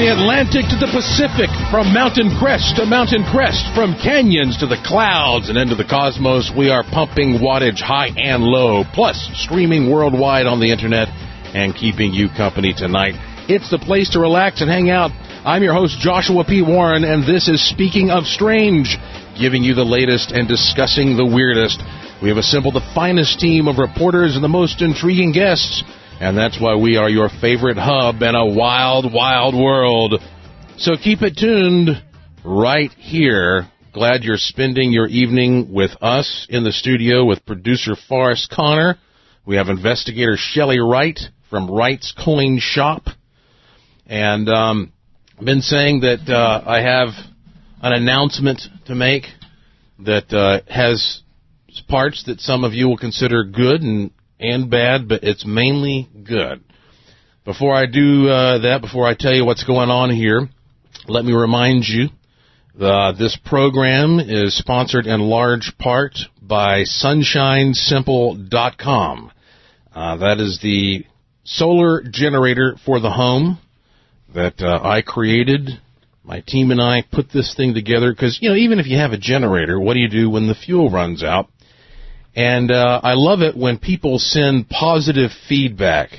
the Atlantic to the Pacific, from mountain crest to mountain crest, from canyons to the clouds and into the cosmos, we are pumping wattage high and low, plus streaming worldwide on the internet and keeping you company tonight. It's the place to relax and hang out. I'm your host, Joshua P. Warren, and this is Speaking of Strange, giving you the latest and discussing the weirdest. We have assembled the finest team of reporters and the most intriguing guests, and that's why we are your favorite hub in a wild, wild world. So keep it tuned right here. Glad you're spending your evening with us in the studio with producer Forrest Connor. We have investigator Shelley Wright from Wright's Coin Shop. And I've been saying that I have an announcement to make that has parts that some of you will consider good and bad, but it's mainly good. Before I do that, before I tell you what's going on here, let me remind you this program is sponsored in large part by SunshineSimple.com. That is the solar generator for the home that I created. My team and I put this thing together because, you know, even if you have a generator, what do you do when the fuel runs out? And I love it when people send positive feedback,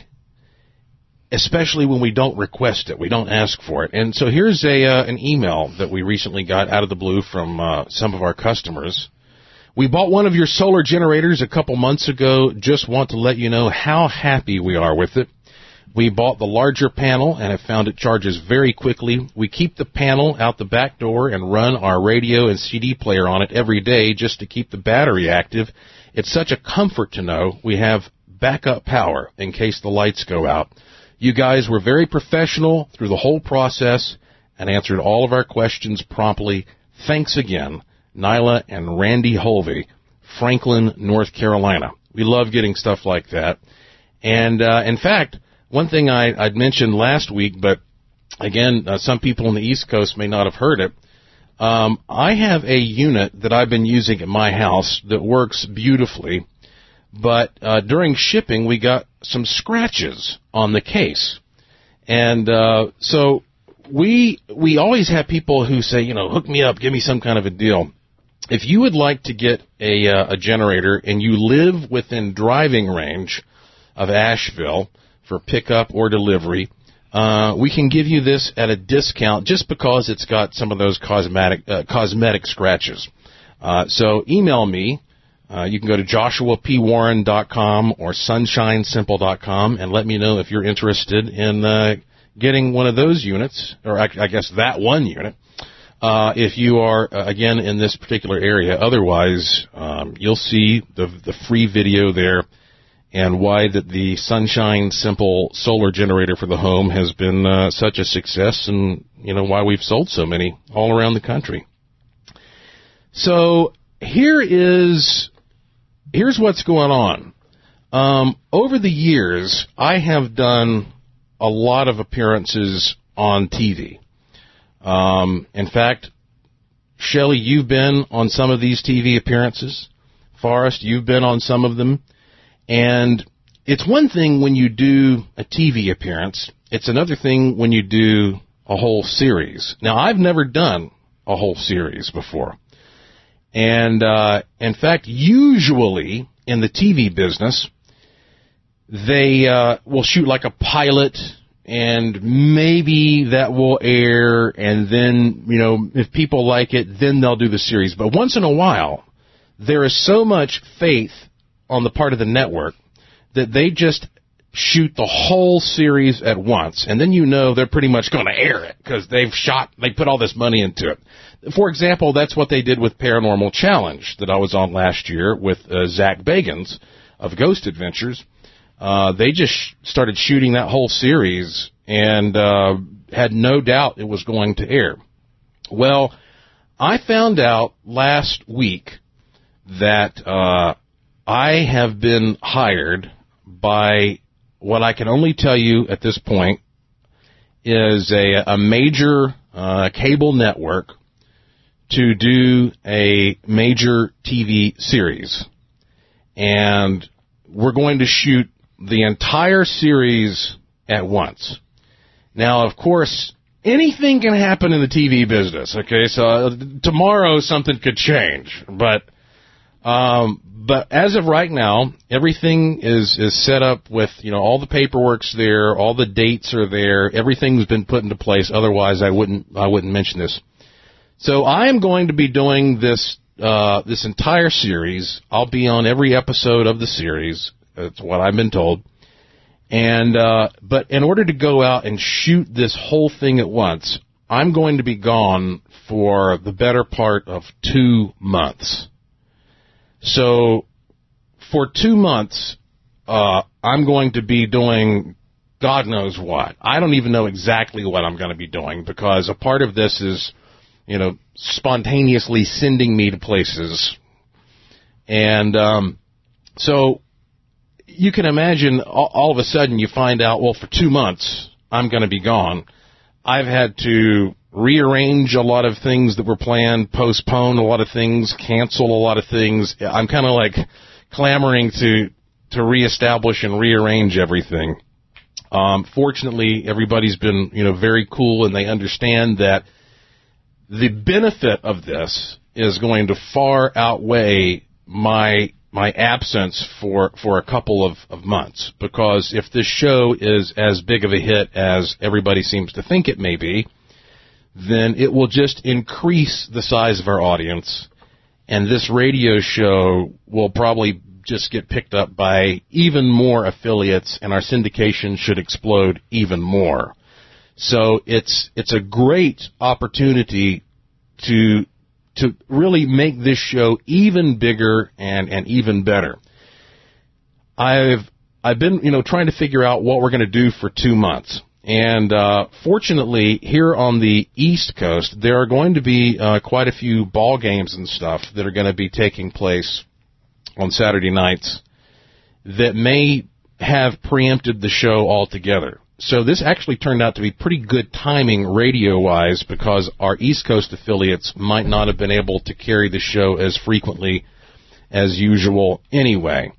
especially when we don't request it, we don't ask for it. And so here's an email that we recently got out of the blue from some of our customers. We bought one of your solar generators a couple months ago. Just want to let you know how happy we are with it. We bought the larger panel and have found it charges very quickly. We keep the panel out the back door and run our radio and CD player on it every day just to keep the battery active. It's such a comfort to know we have backup power in case the lights go out. You guys were very professional through the whole process and answered all of our questions promptly. Thanks again, Nyla and Randy Holvey, Franklin, North Carolina. We love getting stuff like that. And in fact, one thing I'd mentioned last week, but again, some people on the East Coast may not have heard it. I have a unit that I've been using at my house that works beautifully, but during shipping we got some scratches on the case. And so we always have people who say, you know, hook me up, give me some kind of a deal. If you would like to get a generator and you live within driving range of Asheville for pickup or delivery, we can give you this at a discount just because it's got some of those cosmetic scratches. So email me. You can go to joshuapwarren.com or sunshinesimple.com and let me know if you're interested in getting one of those units, or I guess that one unit, if you are, again, in this particular area. Otherwise, you'll see the free video there and why that the Sunshine Simple solar generator for the home has been such a success, and, you know, why we've sold so many all around the country. So here's what's going on. Over the years, I have done a lot of appearances on TV. In fact, Shelley, you've been on some of these TV appearances. Forrest, you've been on some of them. And it's one thing when you do a TV appearance. It's another thing when you do a whole series. Now, I've never done a whole series before. And, in fact, usually in the TV business, they will shoot like a pilot, and maybe that will air, and then, you know, if people like it, then they'll do the series. But once in a while, there is so much faith on the part of the network that they just shoot the whole series at once, and then you know they're pretty much going to air it because they put all this money into it. For example, that's what they did with Paranormal Challenge that I was on last year with Zach Bagans of Ghost Adventures. They just started shooting that whole series and had no doubt it was going to air. Well, I found out last week that I have been hired by what I can only tell you at this point is a major cable network to do a major TV series. And we're going to shoot the entire series at once. Now, of course, anything can happen in the TV business, okay? So tomorrow something could change. But as of right now, everything is set up with, all the paperwork's there, all the dates are there, everything's been put into place. Otherwise, I wouldn't mention this. So I am going to be doing this entire series. I'll be on every episode of the series. That's what I've been told. And but in order to go out and shoot this whole thing at once, I'm going to be gone for the better part of 2 months. So for 2 months, I'm going to be doing God knows what. I don't even know exactly what I'm going to be doing, because a part of this is, spontaneously sending me to places. And so you can imagine all of a sudden you find out, well, for 2 months, I'm going to be gone. I've had to rearrange a lot of things that were planned, postpone a lot of things, cancel a lot of things. I'm kind of like clamoring to reestablish and rearrange everything. Fortunately, everybody's been, very cool, and they understand that the benefit of this is going to far outweigh my absence for a couple of months, because if this show is as big of a hit as everybody seems to think it may be, then it will just increase the size of our audience, and this radio show will probably just get picked up by even more affiliates, and our syndication should explode even more. So it's a great opportunity to really make this show even bigger and even better. I've been, trying to figure out what we're going to do for 2 months. And fortunately, here on the East Coast, there are going to be quite a few ball games and stuff that are going to be taking place on Saturday nights that may have preempted the show altogether. So this actually turned out to be pretty good timing radio-wise, because our East Coast affiliates might not have been able to carry the show as frequently as usual anyway.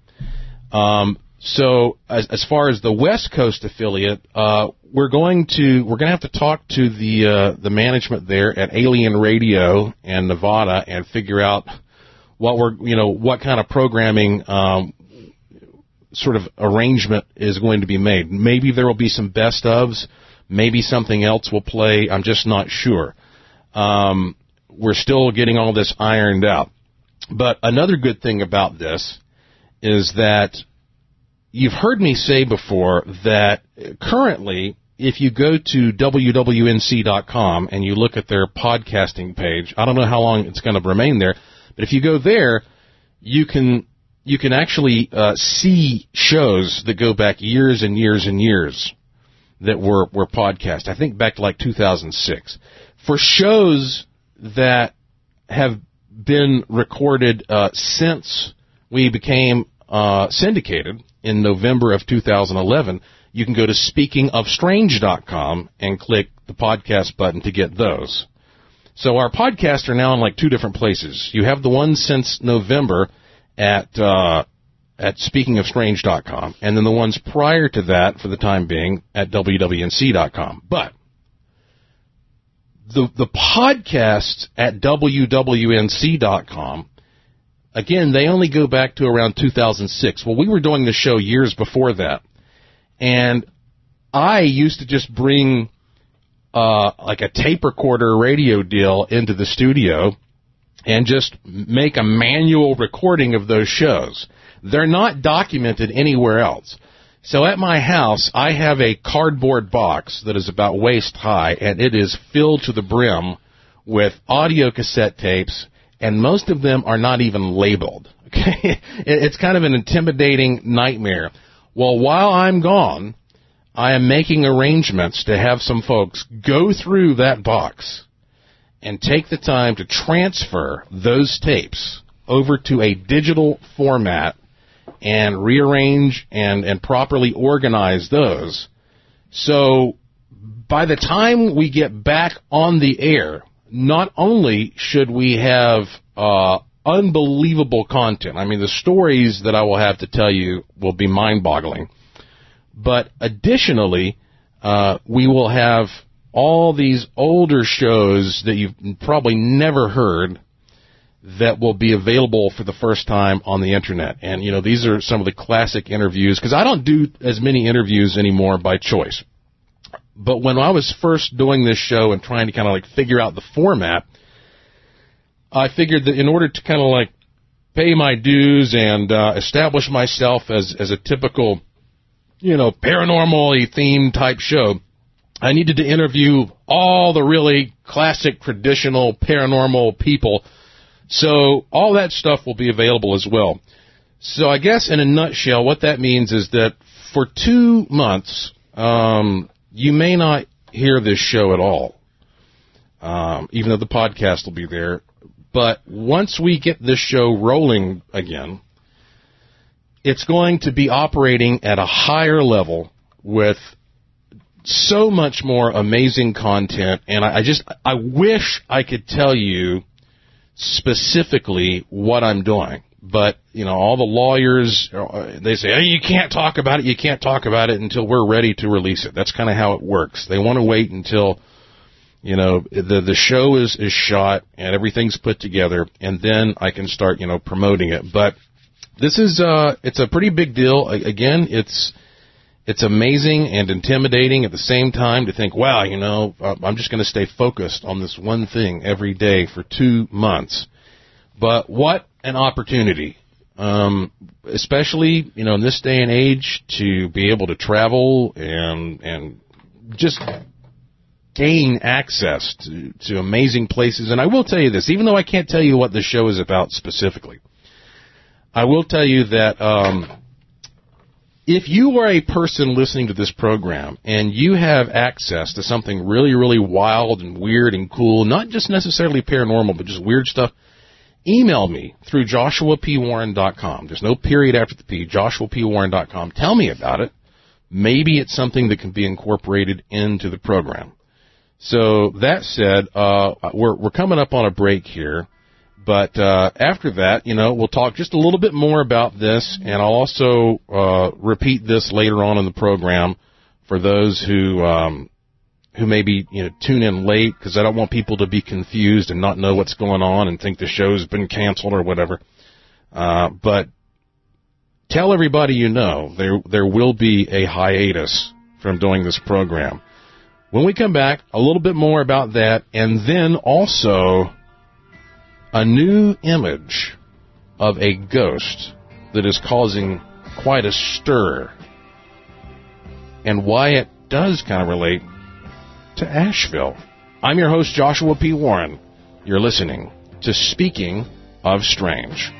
So as far as the West Coast affiliate, we're going to have to talk to the management there at Alien Radio in Nevada and figure out what kind of programming sort of arrangement is going to be made. Maybe there will be some best ofs. Maybe something else will play. I'm just not sure. We're still getting all this ironed out. But another good thing about this is that you've heard me say before that currently, if you go to WWNC.com and you look at their podcasting page, I don't know how long it's going to remain there, but if you go there, you can actually see shows that go back years and years and years that were podcast. I think back to like 2006. For shows that have been recorded since we became syndicated in November of 2011, you can go to speakingofstrange.com and click the podcast button to get those. So our podcasts are now in like 2 different places. You have the ones since November at speakingofstrange.com, and then the ones prior to that, for the time being, at WWNC.com. But the podcasts at WWNC.com, again, they only go back to around 2006. Well, we were doing the show years before that, and I used to just bring like a tape recorder radio deal into the studio and just make a manual recording of those shows. They're not documented anywhere else. So at my house, I have a cardboard box that is about waist high, and it is filled to the brim with audio cassette tapes, and most of them are not even labeled. Okay, it's kind of an intimidating nightmare. Well, while I'm gone, I am making arrangements to have some folks go through that box and take the time to transfer those tapes over to a digital format and rearrange and properly organize those. So by the time we get back on the air, not only should we have unbelievable content, I mean, the stories that I will have to tell you will be mind-boggling, but additionally, we will have all these older shows that you've probably never heard that will be available for the first time on the internet. And, you know, these are some of the classic interviews, because I don't do as many interviews anymore by choice. But when I was first doing this show and trying to kind of like figure out the format, I figured that in order to kind of like pay my dues and establish myself as a typical, you know, paranormal-y themed type show, I needed to interview all the really classic, traditional, paranormal people. So all that stuff will be available as well. So I guess in a nutshell, what that means is that for 2 months, you may not hear this show at all, even though the podcast will be there. But once we get this show rolling again, it's going to be operating at a higher level with so much more amazing content. And I wish I could tell you specifically what I'm doing. But, you know, all the lawyers, they say, hey, you can't talk about it until we're ready to release it. That's kind of how it works. They want to wait until, you know, the show is shot and everything's put together, and then I can start, you know, promoting it. But this is, it's a pretty big deal. Again, it's amazing and intimidating at the same time to think, wow, you know, I'm just going to stay focused on this one thing every day for 2 months. But what an opportunity, especially, you know, in this day and age, to be able to travel and just gain access to amazing places. And I will tell you this, even though I can't tell you what the show is about specifically, I will tell you that if you are a person listening to this program and you have access to something really, really wild and weird and cool, not just necessarily paranormal, but just weird stuff, email me through joshuapwarren.com. There's no period after the P, joshuapwarren.com. Tell me about it. Maybe it's something that can be incorporated into the program. So that said, we're coming up on a break here. But after that, you know, we'll talk just a little bit more about this, and I'll also repeat this later on in the program for those who maybe, you know, tune in late, because I don't want people to be confused and not know what's going on and think the show's been canceled or whatever. But tell everybody you know there will be a hiatus from doing this program. When we come back, a little bit more about that, and then also a new image of a ghost that is causing quite a stir, and why it does kind of relate to Asheville. I'm your host, Joshua P. Warren. You're listening to Speaking of Strange.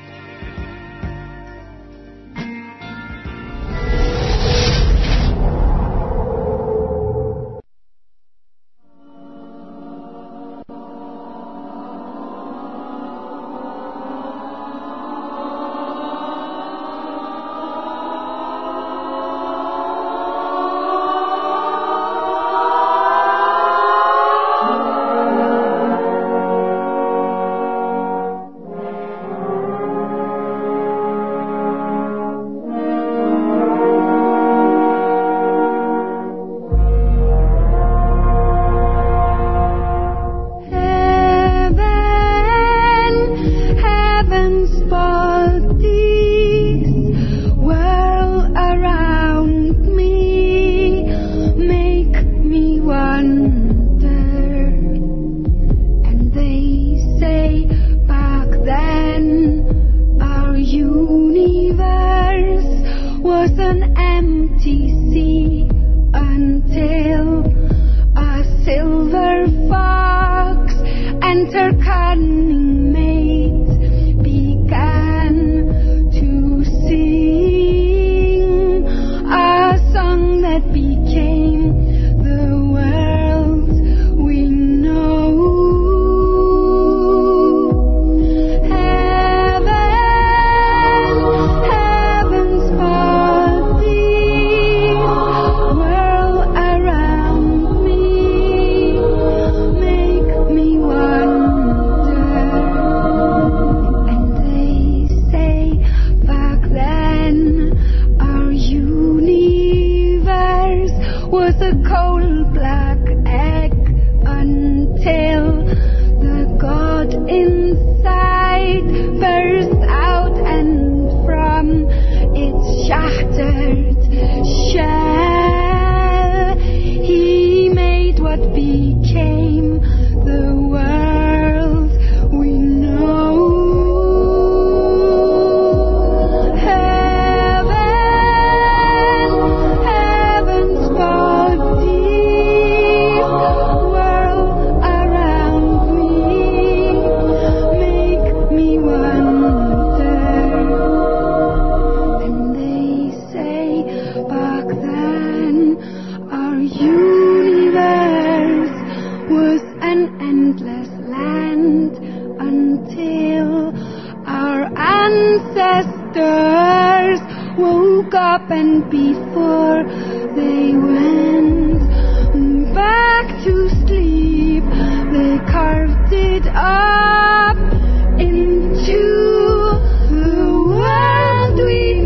up, and before they went back to sleep, they carved it up into the world we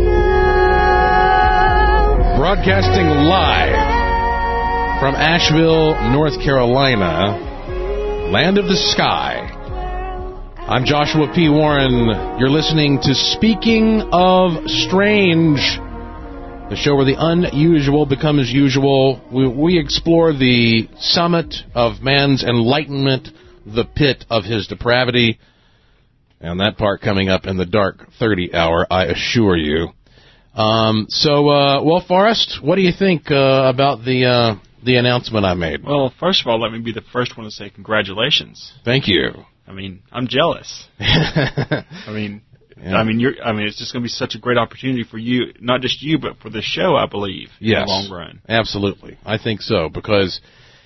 know. Broadcasting live from Asheville, North Carolina, land of the sky. I'm Joshua P. Warren. You're listening to Speaking of Strange, the show where the unusual becomes usual. We explore the summit of man's enlightenment, the pit of his depravity, and that part coming up in the dark 30 hour, I assure you. Well, Forrest, what do you think about the announcement I made? Well, first of all, let me be the first one to say congratulations. Thank you. I mean, I'm jealous. It's just going to be such a great opportunity for you, not just you, but for the show, I believe, in the long run. Absolutely. I think so, because,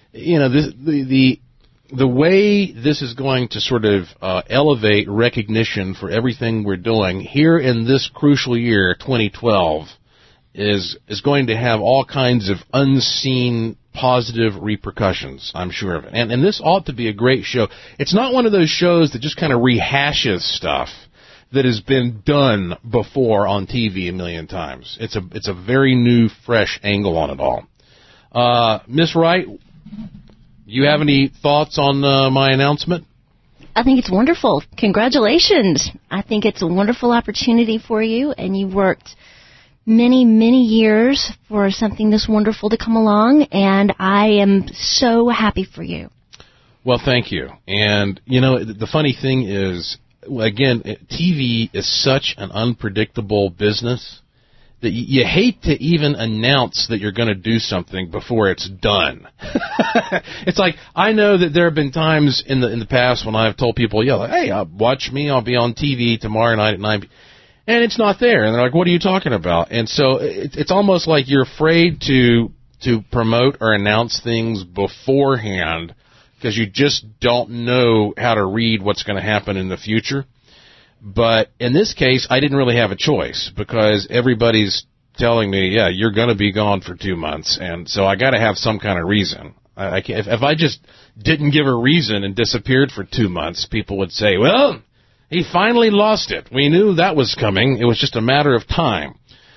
the way this is going to sort of elevate recognition for everything we're doing here in this crucial year, 2012, is going to have all kinds of unseen positive repercussions, I'm sure of it. And this ought to be a great show. It's not one of those shows that just kind of rehashes stuff that has been done before on TV a million times. It's a very new, fresh angle on it all. Miss Wright, you have any thoughts on my announcement? I think it's wonderful. Congratulations. I think it's a wonderful opportunity for you, and you worked many, many years for something this wonderful to come along, and I am so happy for you. Well, thank you. And, the funny thing is, again, TV is such an unpredictable business that you hate to even announce that you're going to do something before it's done. It's like, I know that there have been times in the past when I've told people, hey, watch me, I'll be on TV tomorrow night at 9 p.m. And it's not there. And they're like, what are you talking about? And so it's almost like you're afraid to promote or announce things beforehand because you just don't know how to read what's going to happen in the future. But in this case, I didn't really have a choice because everybody's telling me, you're going to be gone for 2 months. And so I got to have some kind of reason. I can't, if I just didn't give a reason and disappeared for 2 months, people would say, well, he finally lost it. We knew that was coming. It was just a matter of time.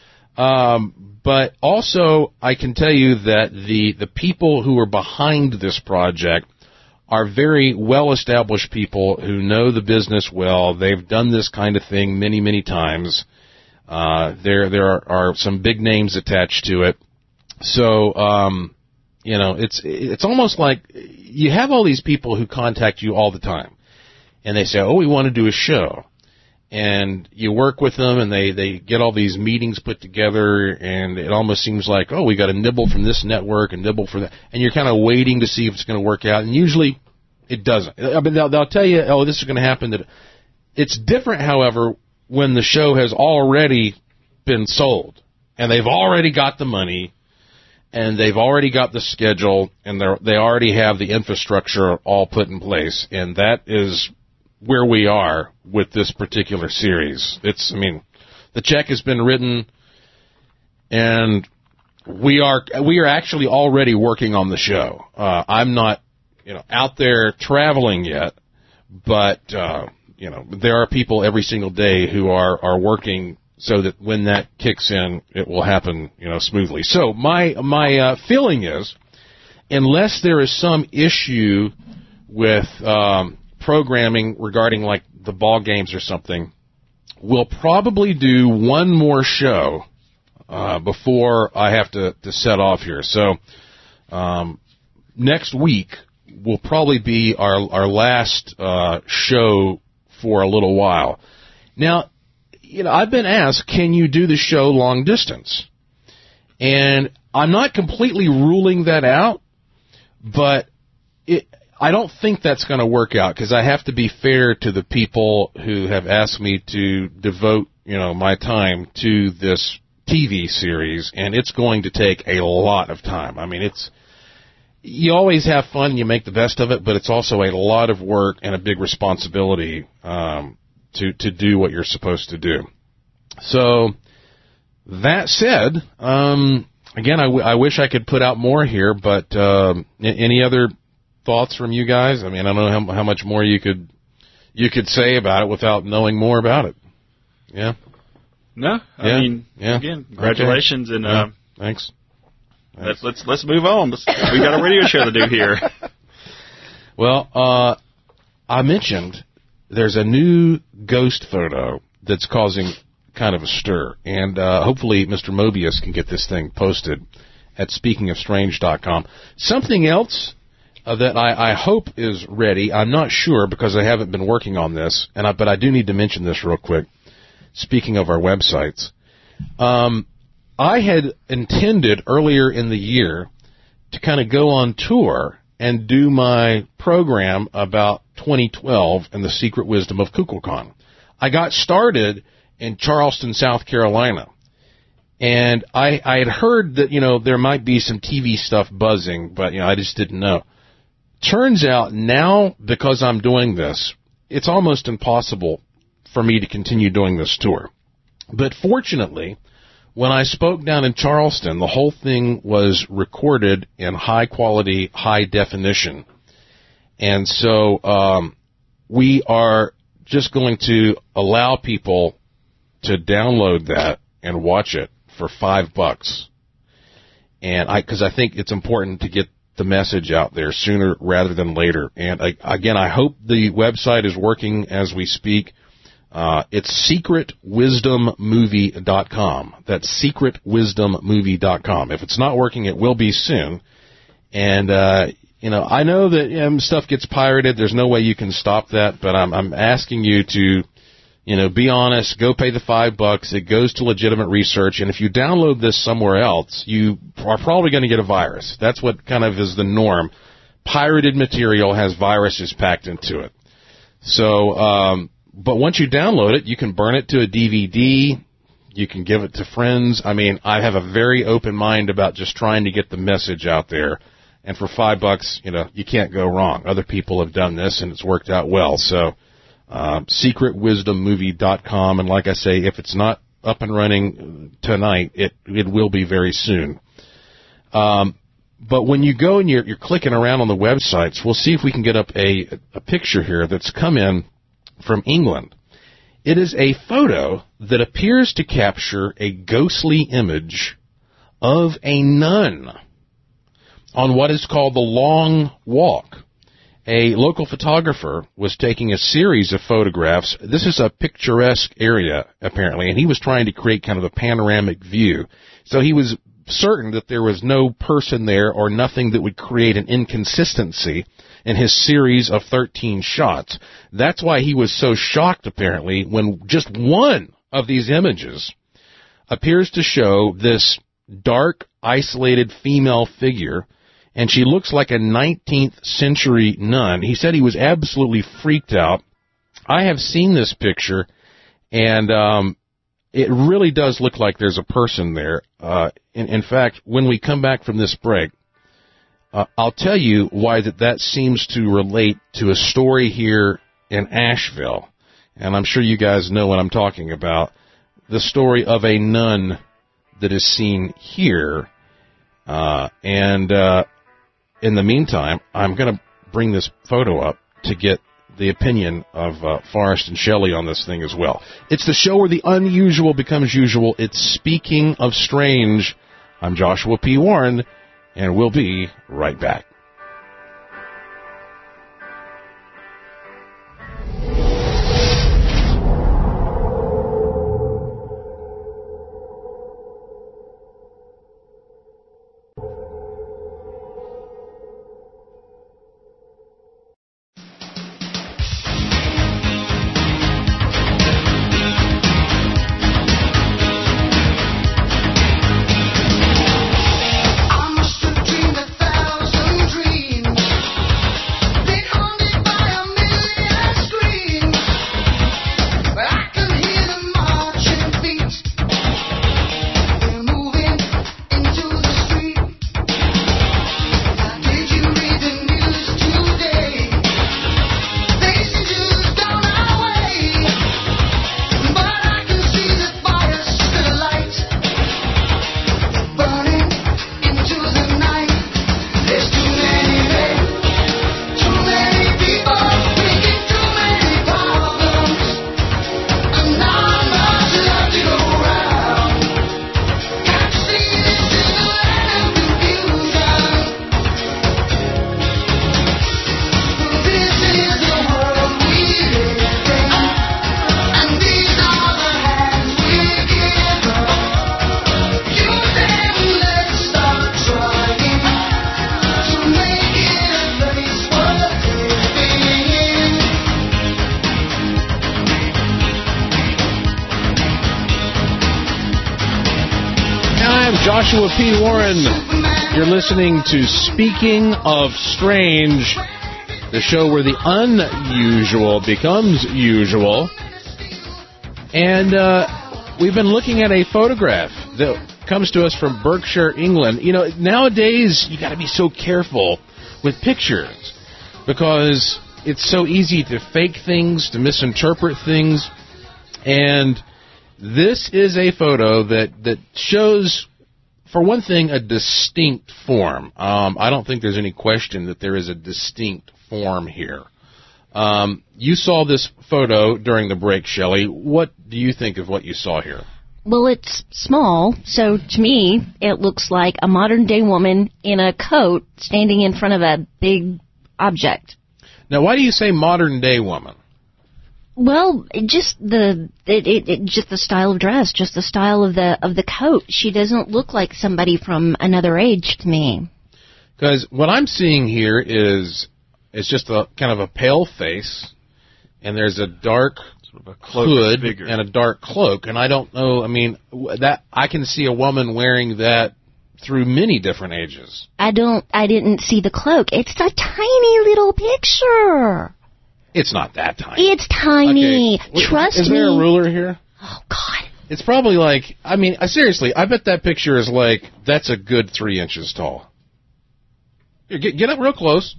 But also, I can tell you that the people who are behind this project are very well-established people who know the business well. They've done this kind of thing many, many times. There are some big names attached to it. So, it's almost like you have all these people who contact you all the time. And they say, we want to do a show. And you work with them, and they get all these meetings put together, and it almost seems like, we got a nibble from this network, a nibble from that. And you're kind of waiting to see if it's going to work out. And usually it doesn't. I mean, they'll tell you, this is going to happen. That it's different, however, when the show has already been sold, and they've already got the money, and they've already got the schedule, and they already have the infrastructure all put in place. And that is where we are with this particular series. The check has been written, and we are actually already working on the show. I'm not, out there traveling yet, but, there are people every single day who are working so that when that kicks in, it will happen, smoothly. So my feeling is, unless there is some issue with, programming regarding like the ball games or something, we'll probably do one more show before I have to set off here. So next week will probably be our last show for a little while. Now, I've been asked, can you do the show long distance? And I'm not completely ruling that out, but I don't think that's going to work out because I have to be fair to the people who have asked me to devote, my time to this TV series, and it's going to take a lot of time. I mean, you always have fun and you make the best of it, but it's also a lot of work and a big responsibility to do what you're supposed to do. So That said, again, I wish I could put out more here, but any other thoughts from you guys? I mean, I don't know how much more you could say about it without knowing more about it. Yeah. No, I mean, again, congratulations, okay. And thanks. Let's move on. We got a radio show to do here. Well, I mentioned there's a new ghost photo that's causing kind of a stir, and hopefully Mr. Mobius can get this thing posted at speakingofstrange.com. Something else that I hope is ready. I'm not sure because I haven't been working on this, but I do need to mention this real quick. Speaking of our websites, I had intended earlier in the year to kind of go on tour and do my program about 2012 and the secret wisdom of Kukulkan. I got started in Charleston, South Carolina, and I had heard that, there might be some TV stuff buzzing, but, I just didn't know. Turns out now, because I'm doing this, it's almost impossible for me to continue doing this tour. But fortunately, when I spoke down in Charleston, the whole thing was recorded in high quality, high definition. And so we are just going to allow people to download that and watch it for $5. And because I think it's important to get the message out there sooner rather than later. And again, I hope the website is working as we speak. It's secretwisdommovie.com. That's secretwisdommovie.com. If it's not working, it will be soon. And, I know that stuff gets pirated. There's no way you can stop that, but I'm asking you to, be honest, go pay the $5. It goes to legitimate research. And if you download this somewhere else, you are probably going to get a virus. That's what kind of is the norm. Pirated material has viruses packed into it. So, but once you download it, you can burn it to a DVD. You can give it to friends. I mean, I have a very open mind about just trying to get the message out there. And for $5, you can't go wrong. Other people have done this, and it's worked out well. So, secretwisdommovie.com. And like I say, if it's not up and running tonight, it will be very soon. But when you go and you're clicking around on the websites, we'll see if we can get up a picture here that's come in from England. It is a photo that appears to capture a ghostly image of a nun on what is called the Long Walk. A local photographer was taking a series of photographs. This is a picturesque area, apparently, and he was trying to create kind of a panoramic view. So he was certain that there was no person there or nothing that would create an inconsistency in his series of 13 shots. That's why he was so shocked, apparently, when just one of these images appears to show this dark, isolated female figure, and she looks like a 19th century nun. He said he was absolutely freaked out. I have seen this picture, and it really does look like there's a person there. In fact, when we come back from this break, I'll tell you why that seems to relate to a story here in Asheville. And I'm sure you guys know what I'm talking about. The story of a nun that is seen here. In the meantime, I'm going to bring this photo up to get the opinion of Forrest and Shelley on this thing as well. It's the show where the unusual becomes usual. It's Speaking of Strange. I'm Joshua P. Warren, and we'll be right back. I must have dreamed 1,000 Joshua P. Warren. You're listening to Speaking of Strange, the show where the unusual becomes usual. And we've been looking at a photograph that comes to us from Berkshire, England. You know, nowadays you got to be so careful with pictures because it's so easy to fake things, to misinterpret things. And this is a photo that shows, for one thing, a distinct form. I don't think there's any question that there is a distinct form here. You saw this photo during the break, Shelley. What do you think of what you saw here? Well, it's small, so to me, it looks like a modern-day woman in a coat standing in front of a big object. Now, why do you say modern-day woman? Well, just the style of dress, just the style of the coat. She doesn't look like somebody from another age to me. Because what I'm seeing here is just a kind of a pale face, and there's a dark sort of a hood and a dark cloak. And I don't know. I mean, that I can see a woman wearing that through many different ages. I didn't see the cloak. It's a tiny little picture. It's not that tiny. It's tiny. Okay. Trust me. Is there a ruler here? Oh, God. It's probably like, I mean, seriously, I bet that picture is like, that's a good 3 inches tall. Here, get up real close.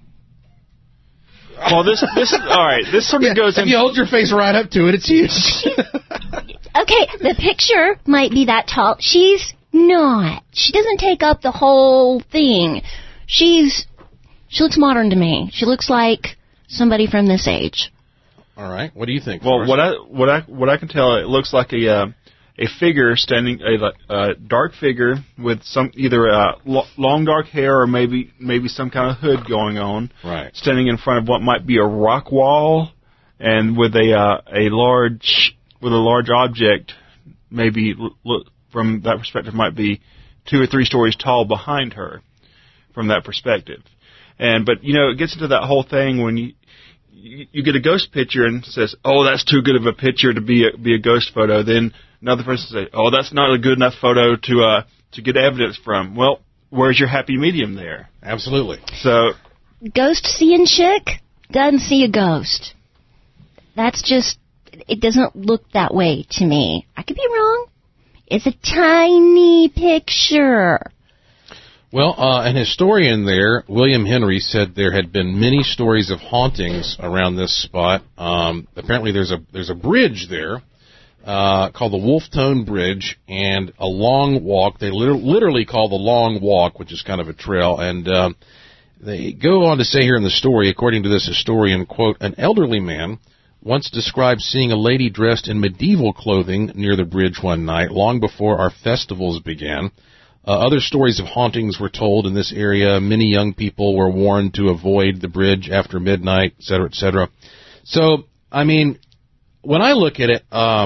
Well, this is, all right, this sort of goes in. If you hold your face right up to it, it's huge. Okay, the picture might be that tall. She's not. She doesn't take up the whole thing. She looks modern to me. She looks like somebody from this age. All right. What do you think? Well, what I can tell, it looks like a figure standing, a dark figure with some either long dark hair or maybe some kind of hood going on. Right. Standing in front of what might be a rock wall, and with a large object, maybe look from that perspective might be 2 or 3 stories tall behind her, from that perspective. But you know, it gets into that whole thing when you get a ghost picture and says, "Oh, that's too good of a picture to be a ghost photo." Then another person says, "Oh, that's not a good enough photo to get evidence from." Well, where's your happy medium there? Absolutely. So, ghost seeing chick doesn't see a ghost. That's just, it doesn't look that way to me. I could be wrong. It's a tiny picture. Well, an historian there, William Henry, said there had been many stories of hauntings around this spot. Apparently there's a bridge there called the Wolfetone Bridge, and a long walk. They literally call the Long Walk, which is kind of a trail. And they go on to say here in the story, according to this historian, quote, "An elderly man once described seeing a lady dressed in medieval clothing near the bridge one night, long before our festivals began. Other stories of hauntings were told in this area. Many young people were warned to avoid the bridge after midnight, et cetera, et cetera." So, I mean, when I look at it,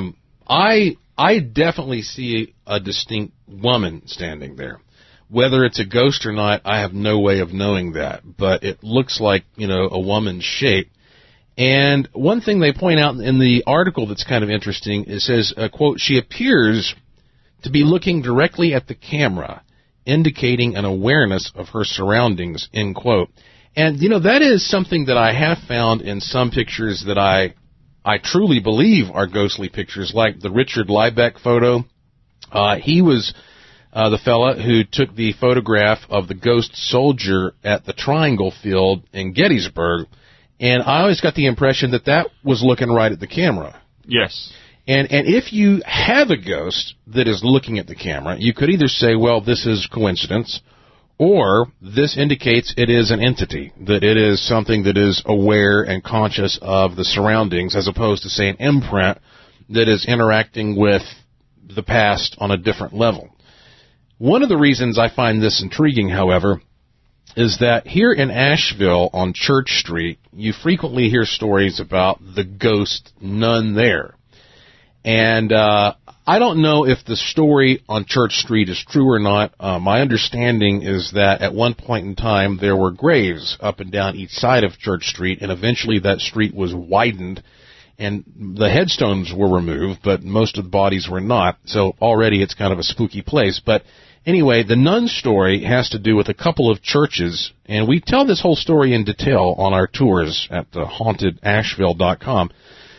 I definitely see a distinct woman standing there. Whether it's a ghost or not, I have no way of knowing that. But it looks like, you know, a woman's shape. And one thing they point out in the article that's kind of interesting, it says, quote, "She appears to be looking directly at the camera, indicating an awareness of her surroundings," end quote. And, you know, that is something that I have found in some pictures that I truly believe are ghostly pictures, like the Richard Liebeck photo. He was the fella who took the photograph of the ghost soldier at the Triangle Field in Gettysburg, and I always got the impression that was looking right at the camera. Yes. And if you have a ghost that is looking at the camera, you could either say, well, this is coincidence, or this indicates it is an entity, that it is something that is aware and conscious of the surroundings, as opposed to, say, an imprint that is interacting with the past on a different level. One of the reasons I find this intriguing, however, is that here in Asheville on Church Street, you frequently hear stories about the ghost nun there. And I don't know if the story on Church Street is true or not. My understanding is that at one point in time there were graves up and down each side of Church Street, and eventually that street was widened and the headstones were removed, but most of the bodies were not. So already it's kind of a spooky place. But Anyway, the nun story has to do with a couple of churches, and we tell this whole story in detail on our tours at hauntedasheville.com.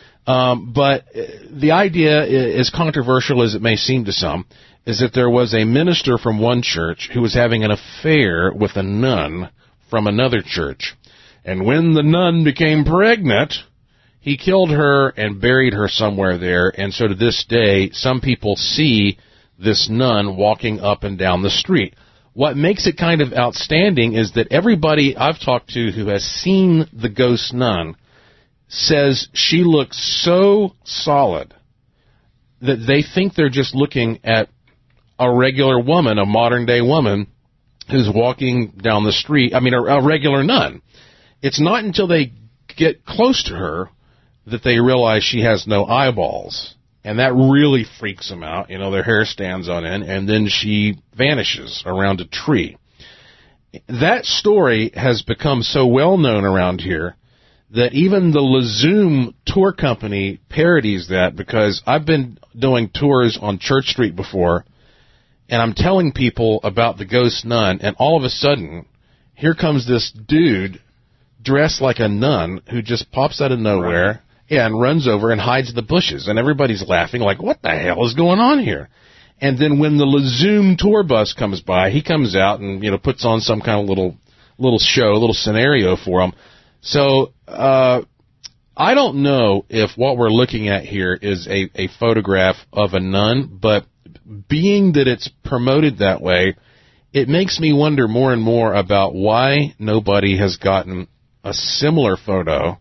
But the idea, as controversial as it may seem to some, is that there was a minister from one church who was having an affair with a nun from another church. And when the nun became pregnant, he killed her and buried her somewhere there. And so to this day, some people see this nun walking up and down the street. What makes it kind of outstanding is that everybody I've talked to who has seen the ghost nun says she looks so solid that they think they're just looking at a regular woman, a modern-day woman, who's walking down the street. I mean, a regular nun. It's not until they get close to her that they realize she has no eyeballs. And that really freaks them out. You know, their hair stands on end, and then she vanishes around a tree. That story has become so well known around here that even the Lezoom tour company parodies that, because I've been doing tours on Church Street before, and I'm telling people about the ghost nun, and all of a sudden, here comes this dude dressed like a nun who just pops out of nowhere. Right. Yeah, and runs over and hides in the bushes, and everybody's laughing like, what the hell is going on here? And then when the Lezoom tour bus comes by, he comes out and, you know, puts on some kind of little show, a little scenario for them. So I don't know if what we're looking at here is a photograph of a nun, but being that it's promoted that way, it makes me wonder more and more about why nobody has gotten a similar photo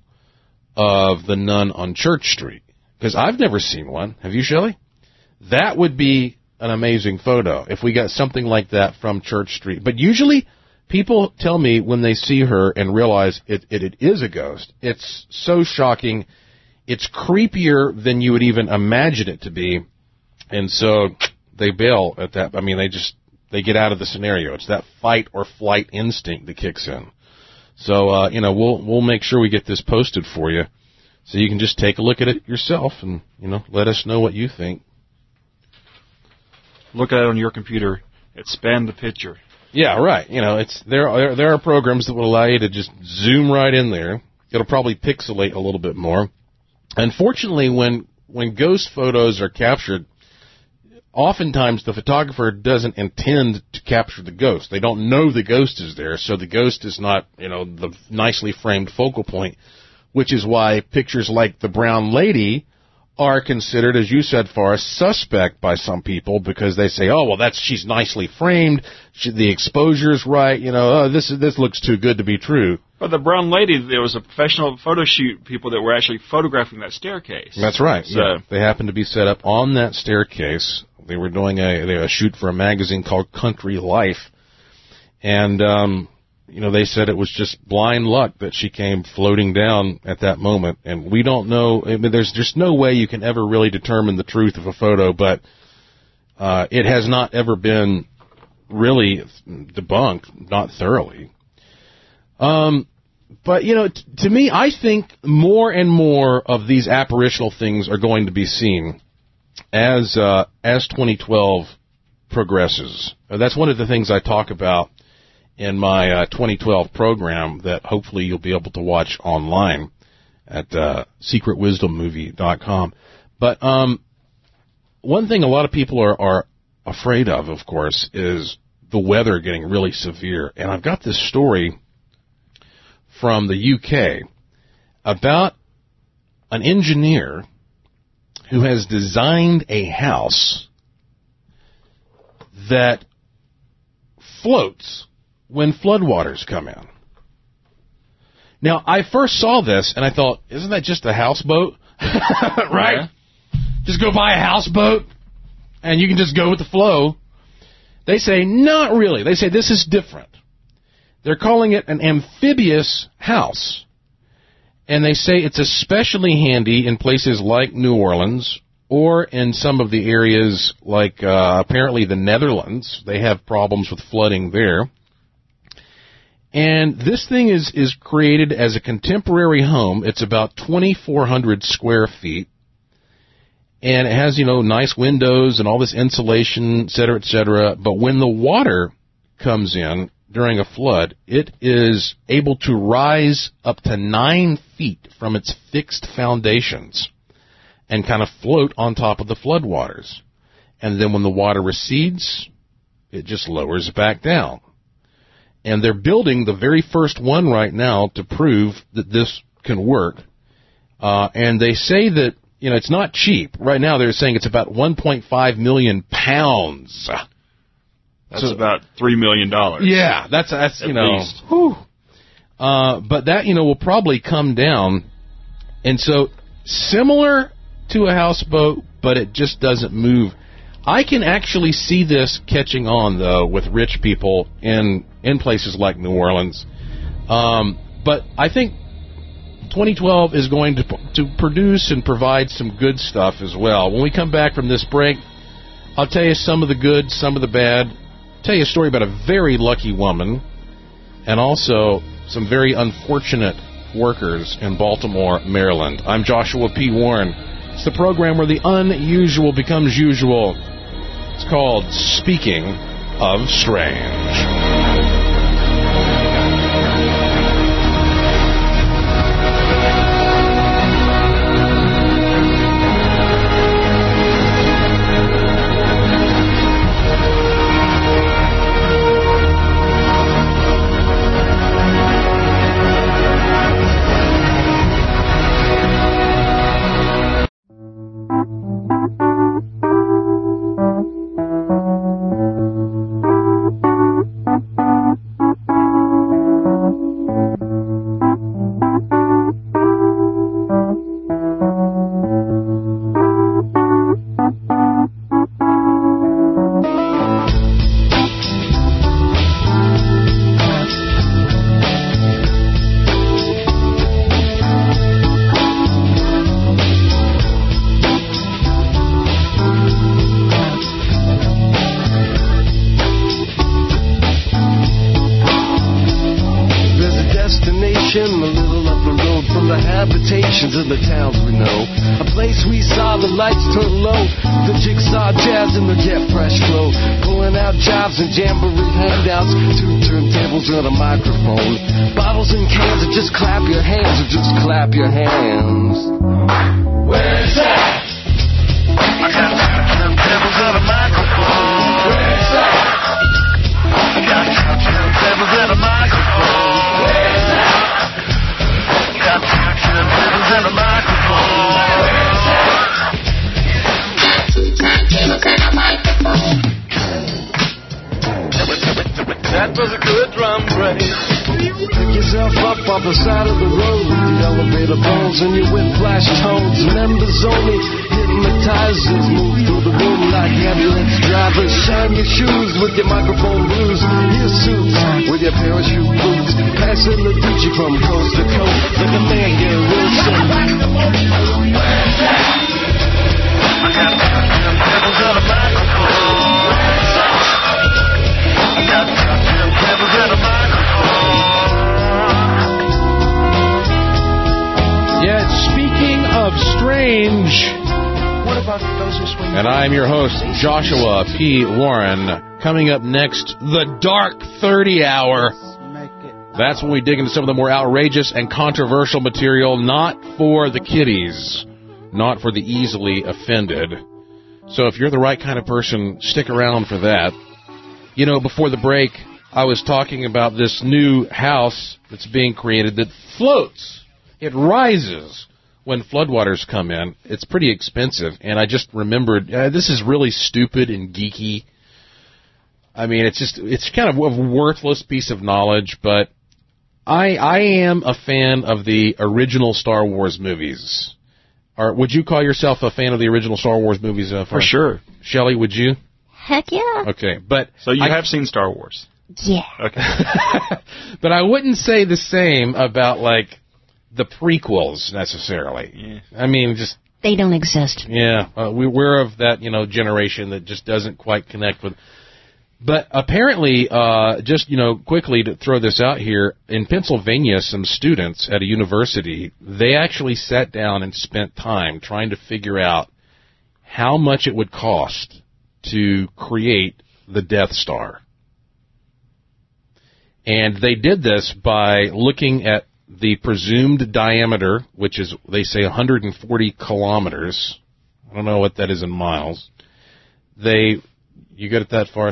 of the nun on Church Street, because I've never seen one. Have you, Shelley? That would be an amazing photo if we got something like that from Church Street. But usually people tell me when they see her and realize it is a ghost, it's so shocking, it's creepier than you would even imagine it to be, and so they bail at that. I mean, they get out of the scenario. It's that fight or flight instinct that kicks in. So, you know, we'll make sure we get this posted for you so you can just take a look at it yourself and, you know, let us know what you think. Look at it on your computer. Expand the picture. Yeah, right. You know, there are programs that will allow you to just zoom right in there. It'll probably pixelate a little bit more. Unfortunately, when ghost photos are captured, oftentimes the photographer doesn't intend to capture the ghost. They don't know the ghost is there, so the ghost is not, you know, the nicely framed focal point, which is why pictures like the brown lady are considered, as you said, Forrest, suspect by some people, because they say, oh, well, she's nicely framed, the exposure's right, you know, oh, this looks too good to be true. But the brown lady, there was a professional photo shoot people that were actually photographing that staircase. That's right. So yeah. They happened to be set up on that staircase. They were doing a shoot for a magazine called Country Life, and you know, they said it was just blind luck that she came floating down at that moment, and we don't know. I mean, there's just no way you can ever really determine the truth of a photo, but it has not ever been really debunked, not thoroughly. But, you know, to me, I think more and more of these apparitional things are going to be seen as 2012 progresses. That's one of the things I talk about in my 2012 program that hopefully you'll be able to watch online at secretwisdommovie.com. But one thing a lot of people are afraid of course, is the weather getting really severe. And I've got this story from the UK about an engineer who has designed a house that floats when floodwaters come in. Now, I first saw this, and I thought, isn't that just a houseboat? Right? Yeah. Just go buy a houseboat, and you can just go with the flow. They say, not really. They say this is different. They're calling it an amphibious house. And they say it's especially handy in places like New Orleans or in some of the areas like apparently the Netherlands. They have problems with flooding there. And this thing is created as a contemporary home. It's about 2,400 square feet. and it has, nice windows and all this insulation, et cetera, et cetera. But when the water comes in during a flood, it is able to rise up to 9 feet from its fixed foundations and kind of float on top of the floodwaters. And then when the water recedes, it just lowers back down. And they're building the very first one right now to prove that this can work. And they say that, it's not cheap. Right now they're saying it's about 1.5 million pounds. That's about $3 million. Yeah, that's at least. Whew. But that, will probably come down. And so similar to a houseboat, but it just doesn't move. I can actually see this catching on, though, with rich people in places like New Orleans. But I think 2012 is going to produce and provide some good stuff as well. When we come back from this break, I'll tell you some of the good, some of the bad. I'll tell you a story about a very lucky woman and also some very unfortunate workers in Baltimore, Maryland. I'm Joshua P. Warren. It's the program where the unusual becomes usual. It's called Speaking of Strange. Of the towns we know, a place we saw the lights turn low, the jigsaw jazz and the jet fresh flow, pulling out jobs and jamboree handouts, 2 turntables and a microphone, bottles and cans, or just clap your hands, or just clap your hands. Where's that? I got 2 turntables and a microphone. Where's that? I got 2 turntables and a microphone. Where's that? Got 2 turntables and a microphone. That was a good drum break. Pick yourself up off the side of the road with the elevator bones and your whiplash tones. Members only, hypnotizers move through the room like ambulance drivers. Shine your shoes with your microphone blues, your suits with your parachute boots. Passing the Gucci from coast to coast like a man Gary Wilson. Where's that? I got 2 turntables and a microphone. I got 2 turntables and a microphone. Yeah, speaking of strange. What about those who swing? And I'm your host, Joshua P. Warren. Coming up next, the Dark 30 Hour. That's when we dig into some of the more outrageous and controversial material, not for the kiddies, not for the easily offended. So if you're the right kind of person, stick around for that. Before the break, I was talking about this new house that's being created that floats. It rises when floodwaters come in. It's pretty expensive, and I just remembered, this is really stupid and geeky. I mean, it's kind of a worthless piece of knowledge, but I am a fan of the original Star Wars movies. Would you call yourself a fan of the original Star Wars movies? For sure. Shelley, would you? Heck yeah. Okay, but... So you have seen Star Wars? Yeah. Okay. But I wouldn't say the same about, the prequels, necessarily. Yeah. I mean, just... They don't exist. Yeah, we're of that, generation that just doesn't quite connect with... But apparently, quickly to throw this out here, in Pennsylvania, some students at a university, they actually sat down and spent time trying to figure out how much it would cost to create the Death Star. And they did this by looking at the presumed diameter, which is, they say, 140 kilometers. I don't know what that is in miles. You get it that far?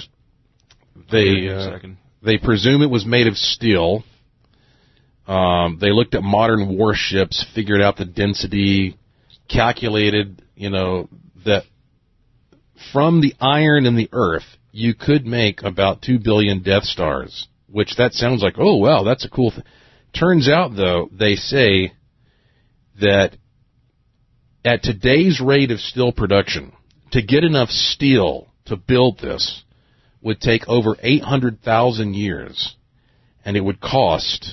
They presume it was made of steel. They looked at modern warships, figured out the density, calculated, that from the iron in the earth, you could make about 2 billion Death Stars, which that sounds like, oh, wow, that's a cool thing. Turns out, though, they say that at today's rate of steel production, to get enough steel to build this would take over 800,000 years, and it would cost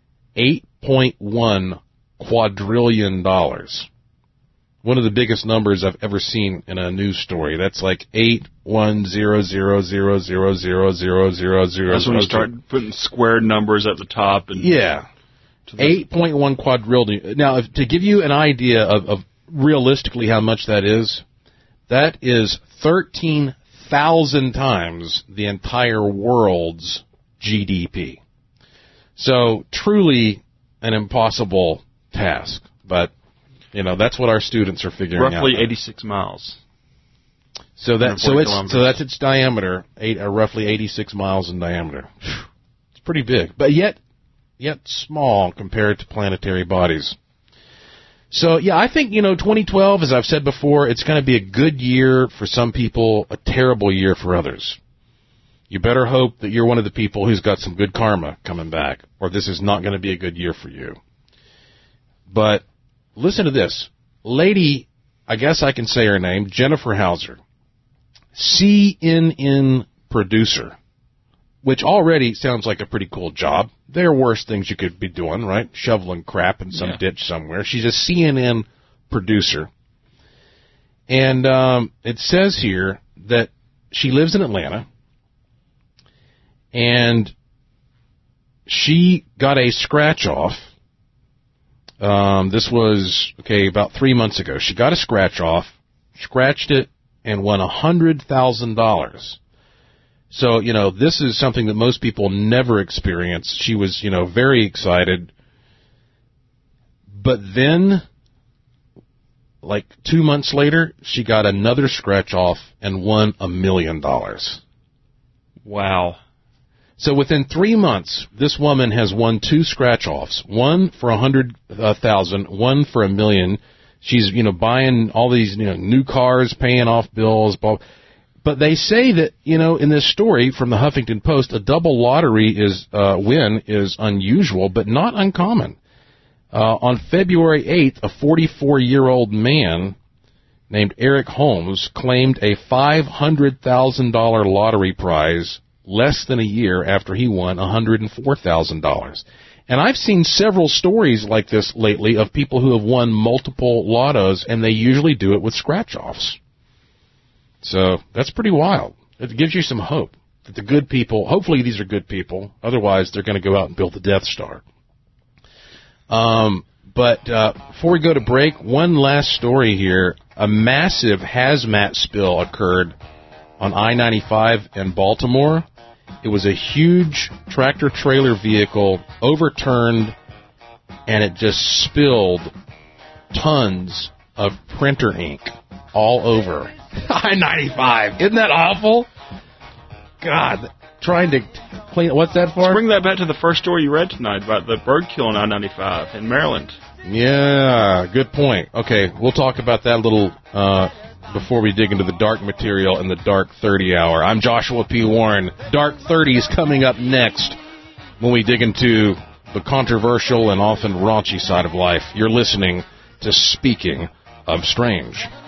$8.1 quadrillion. One of the biggest numbers I've ever seen in a news story. That's like 81000000000. That's when you start putting squared numbers at the top. And yeah. 8.1 quadrillion. Now, to give you an idea of realistically how much that is 13,000 times the entire world's GDP. So, truly an impossible task. But, that's what our students are figuring out. Roughly 86 miles. So that's its diameter, roughly 86 miles in diameter. It's pretty big, but yet small compared to planetary bodies. So, yeah, I think, 2012, as I've said before, it's going to be a good year for some people, a terrible year for others. You better hope that you're one of the people who's got some good karma coming back, or this is not going to be a good year for you. But listen to this. Lady, I guess I can say her name, Jennifer Hauser, CNN producer, which already sounds like a pretty cool job. There are worse things you could be doing, right? Shoveling crap in some ditch somewhere. She's a CNN producer. And it says here that she lives in Atlanta, and she got a scratch-off. This was, about 3 months ago. She got a scratch-off, scratched it, and won $100,000. So, this is something that most people never experience. She was, very excited. But then, like 2 months later, she got another scratch-off and won $1 million. Wow. So within 3 months, this woman has won 2 scratch-offs, one for $100,000, one for $1 million. She's, buying all these, new cars, paying off bills, but they say that, in this story from the Huffington Post, a double lottery win is unusual, but not uncommon. On February 8th, a 44-year-old man named Eric Holmes claimed a $500,000 lottery prize less than a year after he won $104,000. And I've seen several stories like this lately of people who have won multiple lottos, and they usually do it with scratch-offs. So that's pretty wild. It gives you some hope that the good people, hopefully these are good people, otherwise they're going to go out and build the Death Star. But before we go to break, one last story here. A massive hazmat spill occurred on I-95 in Baltimore. It was a huge tractor-trailer vehicle, overturned, and it just spilled tons of printer ink all over I-95. Isn't that awful? God, trying to clean it. What's that for? Let's bring that back to the first story you read tonight about the bird kill on I-95 in Maryland. Yeah, good point. Okay, we'll talk about that a little before we dig into the dark material in the Dark 30 Hour. I'm Joshua P. Warren. Dark 30 is coming up next when we dig into the controversial and often raunchy side of life. You're listening to Speaking of Strange.